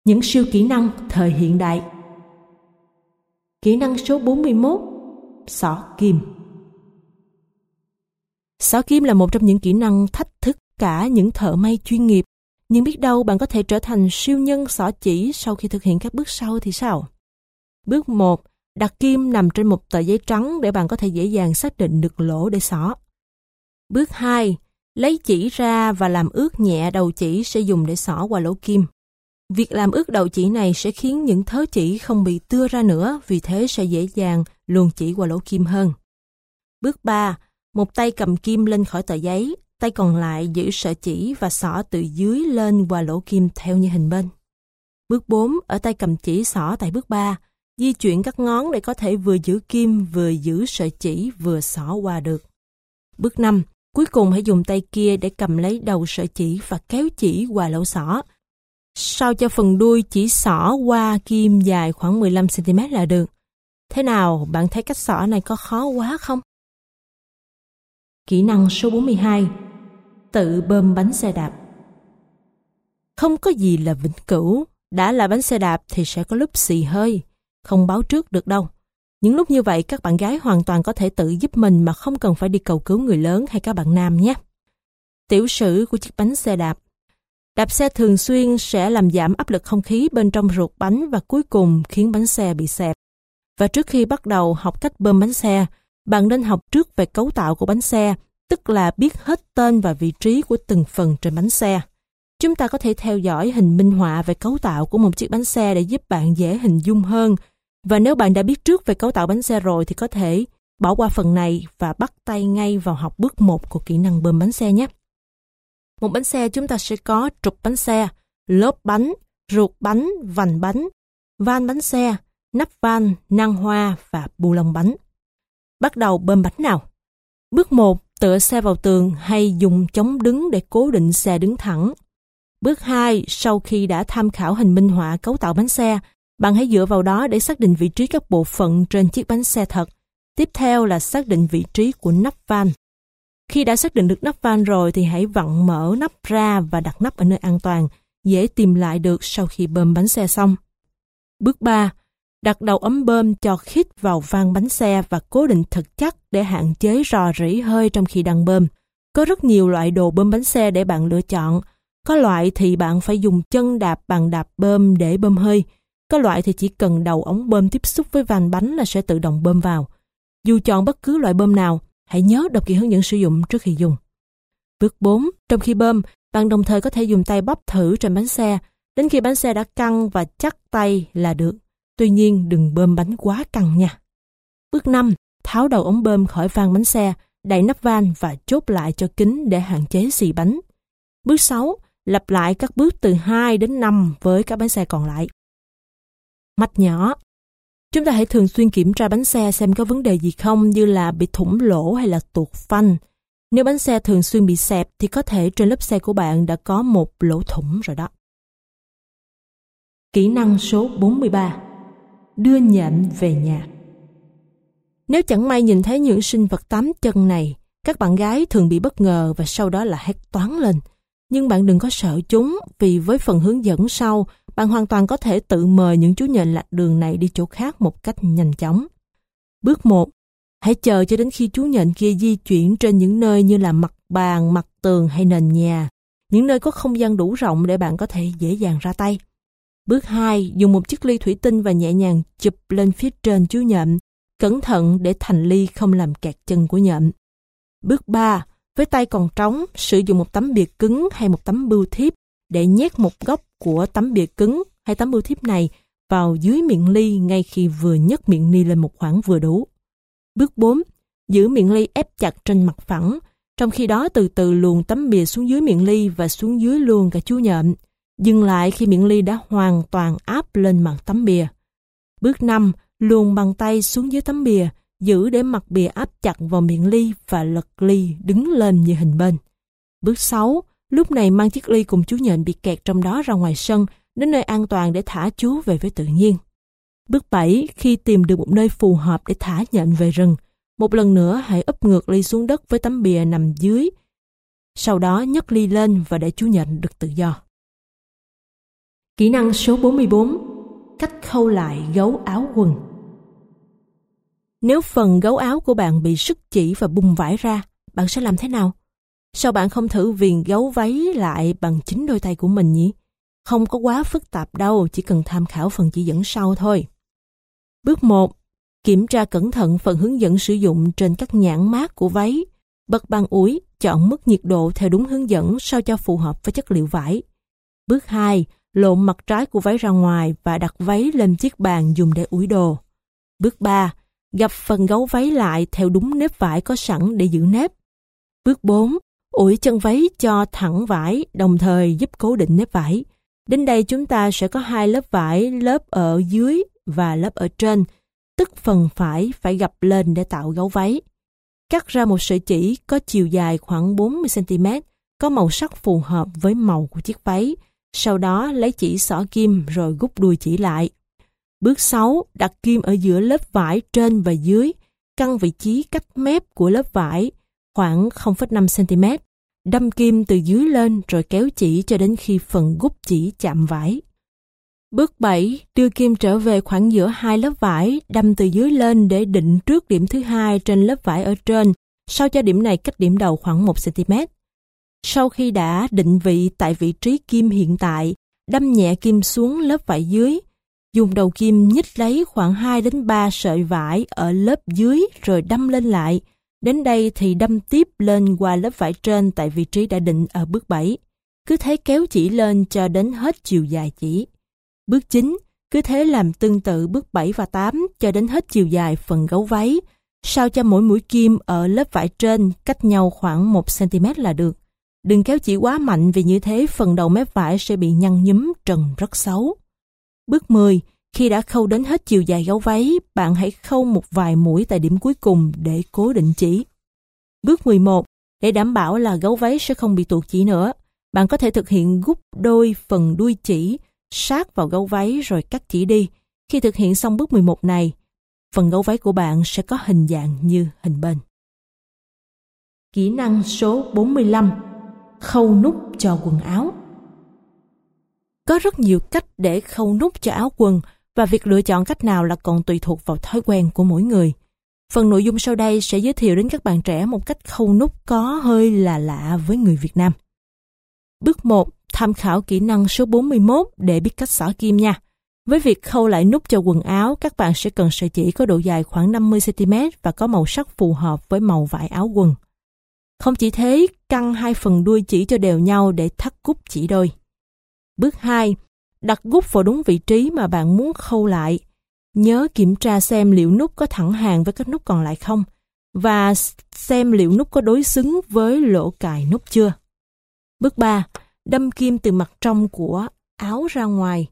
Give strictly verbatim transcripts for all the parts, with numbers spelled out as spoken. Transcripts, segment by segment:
Những siêu kỹ năng thời hiện đại. Kỹ năng số bốn mươi mốt, xỏ kim. Xỏ kim là một trong những kỹ năng thách thức cả những thợ may chuyên nghiệp. Nhưng biết đâu bạn có thể trở thành siêu nhân xỏ chỉ sau khi thực hiện các bước sau thì sao? Bước một, đặt kim nằm trên một tờ giấy trắng để bạn có thể dễ dàng xác định được lỗ để xỏ. Bước hai, lấy chỉ ra và làm ướt nhẹ đầu chỉ sẽ dùng để xỏ qua lỗ kim. Việc làm ướt đầu chỉ này sẽ khiến những thớ chỉ không bị tưa ra nữa, vì thế sẽ dễ dàng luồn chỉ qua lỗ kim hơn. Bước ba, một tay cầm kim lên khỏi tờ giấy, tay còn lại giữ sợi chỉ và xỏ từ dưới lên qua lỗ kim theo như hình bên. Bước bốn, ở tay cầm chỉ xỏ tại bước ba, di chuyển các ngón để có thể vừa giữ kim vừa giữ sợi chỉ vừa xỏ qua được. Bước năm, cuối cùng hãy dùng tay kia để cầm lấy đầu sợi chỉ và kéo chỉ qua lỗ xỏ. Sao cho phần đuôi chỉ xỏ qua kim dài khoảng mười lăm xăng ti mét là được. Thế nào, bạn thấy cách xỏ này có khó quá không? Kỹ năng số bốn mươi hai, tự bơm bánh xe đạp. Không có gì là vĩnh cửu, đã là bánh xe đạp thì sẽ có lúc xì hơi, không báo trước được đâu. Những lúc như vậy các bạn gái hoàn toàn có thể tự giúp mình mà không cần phải đi cầu cứu người lớn hay các bạn nam nhé. Tiểu sử của chiếc bánh xe đạp. Đạp xe thường xuyên sẽ làm giảm áp lực không khí bên trong ruột bánh và cuối cùng khiến bánh xe bị xẹp. Và trước khi bắt đầu học cách bơm bánh xe, bạn nên học trước về cấu tạo của bánh xe, tức là biết hết tên và vị trí của từng phần trên bánh xe. Chúng ta có thể theo dõi hình minh họa về cấu tạo của một chiếc bánh xe để giúp bạn dễ hình dung hơn. Và nếu bạn đã biết trước về cấu tạo bánh xe rồi thì có thể bỏ qua phần này và bắt tay ngay vào học bước một của kỹ năng bơm bánh xe nhé. Một bánh xe chúng ta sẽ có trục bánh xe, lốp bánh, ruột bánh, vành bánh, van bánh xe, nắp van, nang hoa và bu lông bánh. Bắt đầu bơm bánh nào. Bước một, tựa xe vào tường hay dùng chống đứng để cố định xe đứng thẳng. Bước hai, sau khi đã tham khảo hình minh họa cấu tạo bánh xe, bạn hãy dựa vào đó để xác định vị trí các bộ phận trên chiếc bánh xe thật. Tiếp theo là xác định vị trí của nắp van. Khi đã xác định được nắp van rồi thì hãy vặn mở nắp ra và đặt nắp ở nơi an toàn, dễ tìm lại được sau khi bơm bánh xe xong. Bước ba, đặt đầu ống bơm cho khít vào van bánh xe và cố định thật chắc để hạn chế rò rỉ hơi trong khi đang bơm. Có rất nhiều loại đồ bơm bánh xe để bạn lựa chọn. Có loại thì bạn phải dùng chân đạp bằng đạp bơm để bơm hơi. Có loại thì chỉ cần đầu ống bơm tiếp xúc với van bánh là sẽ tự động bơm vào. Dù chọn bất cứ loại bơm nào, hãy nhớ đọc kỹ hướng dẫn sử dụng trước khi dùng. Bước bốn. Trong khi bơm, bạn đồng thời có thể dùng tay bóp thử trên bánh xe, đến khi bánh xe đã căng và chắc tay là được. Tuy nhiên, đừng bơm bánh quá căng nha. Bước năm. Tháo đầu ống bơm khỏi van bánh xe, đậy nắp van và chốt lại cho kín để hạn chế xì bánh. Bước sáu. Lặp lại các bước từ hai đến năm với các bánh xe còn lại. Mạch nhỏ. Chúng ta hãy thường xuyên kiểm tra bánh xe xem có vấn đề gì không, như là bị thủng lỗ hay là tuột phanh. Nếu bánh xe thường xuyên bị xẹp thì có thể trên lớp xe của bạn đã có một lỗ thủng rồi đó. Kỹ năng số bốn mươi ba. Đưa nhện về nhà. Nếu chẳng may nhìn thấy những sinh vật tám chân này, các bạn gái thường bị bất ngờ và sau đó là hét toáng lên. Nhưng bạn đừng có sợ chúng, vì với phần hướng dẫn sau, bạn hoàn toàn có thể tự mời những chú nhện lạc đường này đi chỗ khác một cách nhanh chóng. Bước một. Hãy chờ cho đến khi chú nhện kia di chuyển trên những nơi như là mặt bàn, mặt tường hay nền nhà, những nơi có không gian đủ rộng để bạn có thể dễ dàng ra tay. Bước hai. Dùng một chiếc ly thủy tinh và nhẹ nhàng chụp lên phía trên chú nhện, cẩn thận để thành ly không làm kẹt chân của nhện. Bước ba. Với tay còn trống, sử dụng một tấm bìa cứng hay một tấm bưu thiếp để nhét một góc của tấm bìa cứng hay tấm bưu thiếp này vào dưới miệng ly ngay khi vừa nhấc miệng ly lên một khoảng vừa đủ. Bước bốn. Giữ miệng ly ép chặt trên mặt phẳng, trong khi đó từ từ luồn tấm bìa xuống dưới miệng ly và xuống dưới luôn cả chú nhện. Dừng lại khi miệng ly đã hoàn toàn áp lên mặt tấm bìa. Bước năm. Luồn bàn tay xuống dưới tấm bìa, giữ để mặt bìa áp chặt vào miệng ly và lật ly đứng lên như hình bên. Bước sáu. Lúc này mang chiếc ly cùng chú nhện bị kẹt trong đó ra ngoài sân, đến nơi an toàn để thả chú về với tự nhiên. Bước bảy. Khi tìm được một nơi phù hợp để thả nhện về rừng, một lần nữa hãy úp ngược ly xuống đất với tấm bìa nằm dưới. Sau đó nhấc ly lên và để chú nhện được tự do. Kỹ năng số bốn mươi bốn. Cách khâu lại gấu áo quần. Nếu phần gấu áo của bạn bị sứt chỉ và bung vải ra, bạn sẽ làm thế nào? Sao bạn không thử viền gấu váy lại bằng chính đôi tay của mình nhỉ? Không có quá phức tạp đâu, chỉ cần tham khảo phần chỉ dẫn sau thôi. Bước một. Kiểm tra cẩn thận phần hướng dẫn sử dụng trên các nhãn mác của váy. Bật bàn ủi, chọn mức nhiệt độ theo đúng hướng dẫn sao cho phù hợp với chất liệu vải. Bước hai. Lộn mặt trái của váy ra ngoài và đặt váy lên chiếc bàn dùng để ủi đồ. Bước ba. Gập phần gấu váy lại theo đúng nếp vải có sẵn để giữ nếp. Bước bốn. Ủi chân váy cho thẳng vải, đồng thời giúp cố định nếp vải. Đến đây chúng ta sẽ có hai lớp vải, lớp ở dưới và lớp ở trên, tức phần phải phải gập lên để tạo gấu váy. Cắt ra một sợi chỉ có chiều dài khoảng bốn mươi xăng ti mét, có màu sắc phù hợp với màu của chiếc váy. Sau đó lấy chỉ xỏ kim rồi gút đuôi chỉ lại. Bước sáu. Đặt kim ở giữa lớp vải trên và dưới, căn vị trí cách mép của lớp vải khoảng không phẩy năm xăng ti mét. Đâm kim từ dưới lên rồi kéo chỉ cho đến khi phần gút chỉ chạm vải. Bước bảy. Đưa kim trở về khoảng giữa hai lớp vải, đâm từ dưới lên để định trước điểm thứ hai trên lớp vải ở trên, sao cho điểm này cách điểm đầu khoảng một xăng ti mét. Sau khi đã định vị tại vị trí kim hiện tại, đâm nhẹ kim xuống lớp vải dưới. Dùng đầu kim nhích lấy khoảng hai đến ba sợi vải ở lớp dưới rồi đâm lên lại. Đến đây thì đâm tiếp lên qua lớp vải trên tại vị trí đã định ở bước bảy. Cứ thế kéo chỉ lên cho đến hết chiều dài chỉ. Bước chín. Cứ thế làm tương tự bước bảy và tám cho đến hết chiều dài phần gấu váy, sao cho mỗi mũi kim ở lớp vải trên cách nhau khoảng một xăng ti mét là được. Đừng kéo chỉ quá mạnh vì như thế phần đầu mép vải sẽ bị nhăn nhúm trần rất xấu. Bước mười. Khi đã khâu đến hết chiều dài gấu váy, bạn hãy khâu một vài mũi tại điểm cuối cùng để cố định chỉ. Bước mười một. Để đảm bảo là gấu váy sẽ không bị tuột chỉ nữa, bạn có thể thực hiện gút đôi phần đuôi chỉ sát vào gấu váy rồi cắt chỉ đi. Khi thực hiện xong bước mười một này, phần gấu váy của bạn sẽ có hình dạng như hình bên. Kỹ năng số bốn mươi lăm. Khâu nút cho quần áo. Có rất nhiều cách để khâu nút cho áo quần và việc lựa chọn cách nào là còn tùy thuộc vào thói quen của mỗi người. Phần nội dung sau đây sẽ giới thiệu đến các bạn trẻ một cách khâu nút có hơi là lạ với người Việt Nam. Bước một. Tham khảo kỹ năng số bốn mươi mốt để biết cách xỏ kim nha. Với việc khâu lại nút cho quần áo, các bạn sẽ cần sợi chỉ có độ dài khoảng năm mươi xăng ti mét và có màu sắc phù hợp với màu vải áo quần. Không chỉ thế, căng hai phần đuôi chỉ cho đều nhau để thắt gút chỉ đôi. Bước hai. Đặt gút vào đúng vị trí mà bạn muốn khâu lại. Nhớ kiểm tra xem liệu nút có thẳng hàng với các nút còn lại không, và xem liệu nút có đối xứng với lỗ cài nút chưa. Bước ba. Đâm kim từ mặt trong của áo ra ngoài,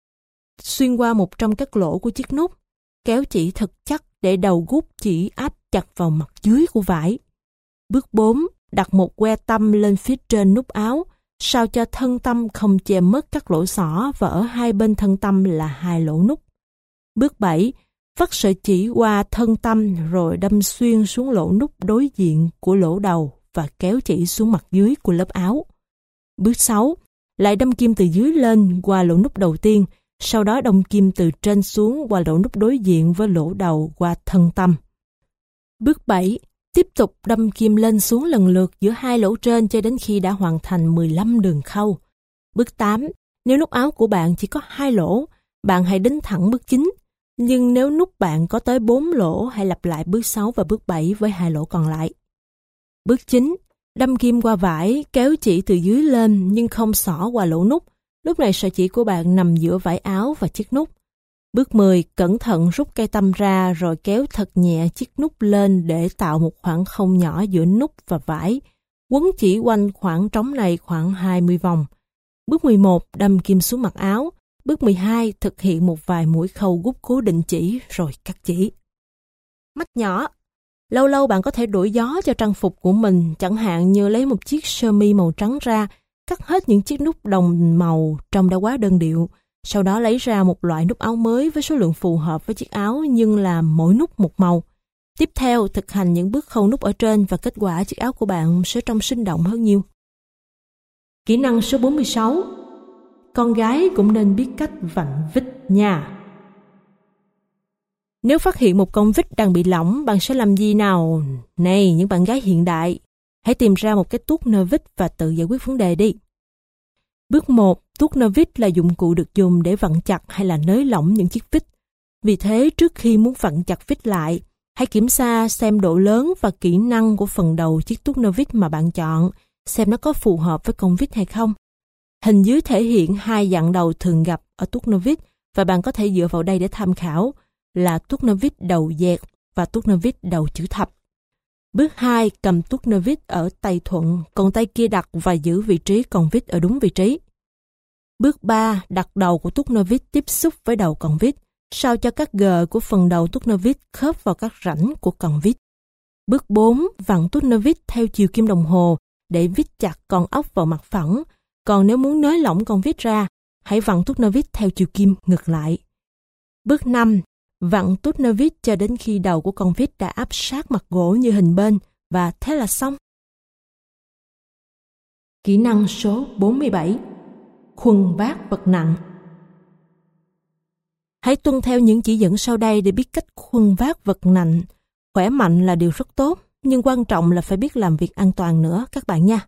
xuyên qua một trong các lỗ của chiếc nút. Kéo chỉ thật chắc để đầu gút chỉ áp chặt vào mặt dưới của vải. Bước bốn. Đặt một que tăm lên phía trên nút áo, sao cho thân tăm không che mất các lỗ xỏ và ở hai bên thân tăm là hai lỗ nút. Bước bảy. Vắt sợi chỉ qua thân tăm rồi đâm xuyên xuống lỗ nút đối diện của lỗ đầu và kéo chỉ xuống mặt dưới của lớp áo. Bước sáu. Lại đâm kim từ dưới lên qua lỗ nút đầu tiên, sau đó đâm kim từ trên xuống qua lỗ nút đối diện với lỗ đầu qua thân tăm. Bước bảy. Tiếp tục đâm kim lên xuống lần lượt giữa hai lỗ trên cho đến khi đã hoàn thành mười lăm đường khâu. Bước tám. Nếu nút áo của bạn chỉ có hai lỗ, bạn hãy đính thẳng bước chín. Nhưng nếu nút bạn có tới bốn lỗ, hãy lặp lại bước sáu và bước bảy với hai lỗ còn lại. Bước chín. Đâm kim qua vải, kéo chỉ từ dưới lên nhưng không xỏ qua lỗ nút. Lúc này sợi chỉ của bạn nằm giữa vải áo và chiếc nút. Bước mười. Cẩn thận rút cây tăm ra rồi kéo thật nhẹ chiếc nút lên để tạo một khoảng không nhỏ giữa nút và vải. Quấn chỉ quanh khoảng trống này khoảng hai mươi vòng. Bước mười một. Đâm kim xuống mặt áo. Bước mười hai. Thực hiện một vài mũi khâu gút cố định chỉ rồi cắt chỉ. Mách nhỏ. Lâu lâu bạn có thể đổi gió cho trang phục của mình, chẳng hạn như lấy một chiếc sơ mi màu trắng ra, cắt hết những chiếc nút đồng màu trông đã quá đơn điệu. Sau đó lấy ra một loại nút áo mới với số lượng phù hợp với chiếc áo nhưng làm mỗi nút một màu. Tiếp theo, thực hành những bước khâu nút ở trên và kết quả chiếc áo của bạn sẽ trông sinh động hơn nhiều. Kỹ năng số bốn mươi sáu. con gái cũng nên biết cách vặn vít nha. Nếu phát hiện một con vít đang bị lỏng, bạn sẽ làm gì nào? Này, những bạn gái hiện đại, hãy tìm ra một cái tuốt nơ vít và tự giải quyết vấn đề đi. Bước một, tuốt nơ vít là dụng cụ được dùng để vặn chặt hay là nới lỏng những chiếc vít. Vì thế, trước khi muốn vặn chặt vít lại, hãy kiểm tra xem độ lớn và kỹ năng của phần đầu chiếc tuốt nơ vít mà bạn chọn, xem nó có phù hợp với con vít hay không. Hình dưới thể hiện hai dạng đầu thường gặp ở tuốt nơ vít và bạn có thể dựa vào đây để tham khảo là tuốt nơ vít đầu dẹt và tuốt nơ vít đầu chữ thập. Bước hai, cầm tuốt nơ vít ở tay thuận, còn tay kia đặt và giữ vị trí con vít ở đúng vị trí. Bước ba, đặt đầu của tuốt nơ vít tiếp xúc với đầu con vít, sao cho các gờ của phần đầu tuốt nơ vít khớp vào các rãnh của con vít. Bước bốn, vặn tuốt nơ vít theo chiều kim đồng hồ để vít chặt con ốc vào mặt phẳng. Còn nếu muốn nới lỏng con vít ra, hãy vặn tuốt nơ vít theo chiều kim ngược lại. Bước năm, vặn tuốt nơ vít cho đến khi đầu của con vít đã áp sát mặt gỗ như hình bên và thế là xong. Kỹ năng số bốn mươi bảy. Khuân vác vật nặng. Hãy tuân theo những chỉ dẫn sau đây để biết cách khuân vác vật nặng. Khỏe mạnh là điều rất tốt, nhưng quan trọng là phải biết làm việc an toàn nữa các bạn nha.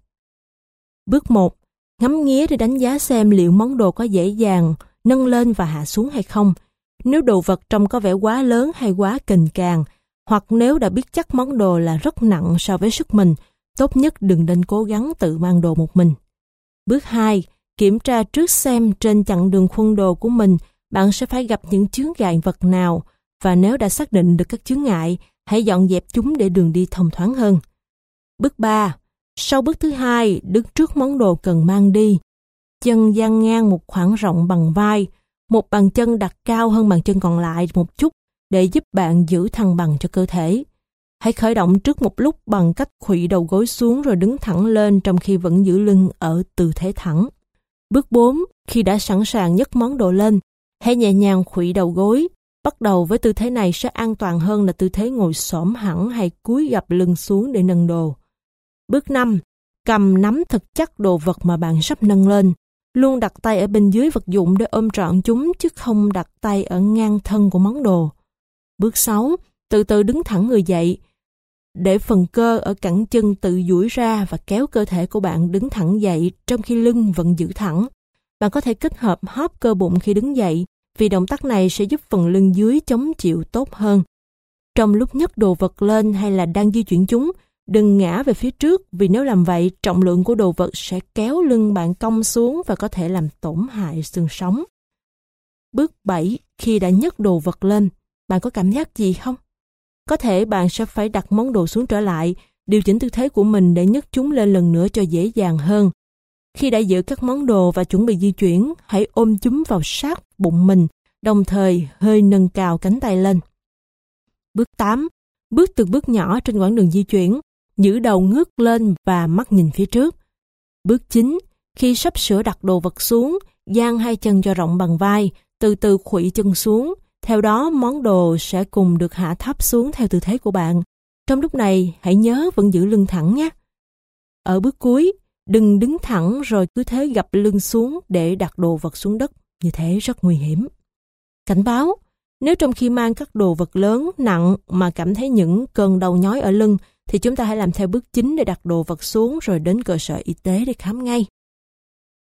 Bước một. Ngắm nghía để đánh giá xem liệu món đồ có dễ dàng nâng lên và hạ xuống hay không. Nếu đồ vật trông có vẻ quá lớn hay quá kềnh càng, hoặc nếu đã biết chắc món đồ là rất nặng so với sức mình, tốt nhất đừng nên cố gắng tự mang đồ một mình. Bước hai. Kiểm tra trước xem trên chặng đường khuân đồ của mình bạn sẽ phải gặp những chướng ngại vật nào, và nếu đã xác định được các chướng ngại, hãy dọn dẹp chúng để đường đi thông thoáng hơn. Bước ba. Sau bước thứ hai, đứng trước món đồ cần mang đi. Chân dang ngang một khoảng rộng bằng vai, một bàn chân đặt cao hơn bàn chân còn lại một chút để giúp bạn giữ thăng bằng cho cơ thể. Hãy khởi động trước một lúc bằng cách khuỵu đầu gối xuống rồi đứng thẳng lên trong khi vẫn giữ lưng ở tư thế thẳng. Bước bốn. Khi đã sẵn sàng nhấc món đồ lên, hãy nhẹ nhàng khuỵu đầu gối. Bắt đầu với tư thế này sẽ an toàn hơn là tư thế ngồi xổm hẳn hay cúi gập lưng xuống để nâng đồ. Bước năm. Cầm nắm thật chắc đồ vật mà bạn sắp nâng lên. Luôn đặt tay ở bên dưới vật dụng để ôm trọn chúng chứ không đặt tay ở ngang thân của món đồ. Bước sáu. Từ từ đứng thẳng người dậy, để phần cơ ở cẳng chân tự duỗi ra và kéo cơ thể của bạn đứng thẳng dậy trong khi lưng vẫn giữ thẳng. Bạn có thể kết hợp hóp cơ bụng khi đứng dậy, vì động tác này sẽ giúp phần lưng dưới chống chịu tốt hơn. Trong lúc nhấc đồ vật lên hay là đang di chuyển chúng, đừng ngã về phía trước, vì nếu làm vậy, trọng lượng của đồ vật sẽ kéo lưng bạn cong xuống và có thể làm tổn hại xương sống. Bước bảy. Khi đã nhấc đồ vật lên, bạn có cảm giác gì không? Có thể bạn sẽ phải đặt món đồ xuống trở lại, điều chỉnh tư thế của mình để nhấc chúng lên lần nữa cho dễ dàng hơn. Khi đã giữ các món đồ và chuẩn bị di chuyển, hãy ôm chúng vào sát bụng mình, đồng thời hơi nâng cao cánh tay lên. Bước tám. Bước từng bước nhỏ trên quãng đường di chuyển, giữ đầu ngước lên và mắt nhìn phía trước. Bước chín. Khi sắp sửa đặt đồ vật xuống, dang hai chân cho rộng bằng vai, từ từ khuỵu chân xuống. Theo đó, món đồ sẽ cùng được hạ thấp xuống theo tư thế của bạn. Trong lúc này, hãy nhớ vẫn giữ lưng thẳng nhé. Ở bước cuối, đừng đứng thẳng rồi cứ thế gập lưng xuống để đặt đồ vật xuống đất. Như thế rất nguy hiểm. Cảnh báo, nếu trong khi mang các đồ vật lớn, nặng mà cảm thấy những cơn đau nhói ở lưng, thì chúng ta hãy làm theo bước chín để đặt đồ vật xuống rồi đến cơ sở y tế để khám ngay.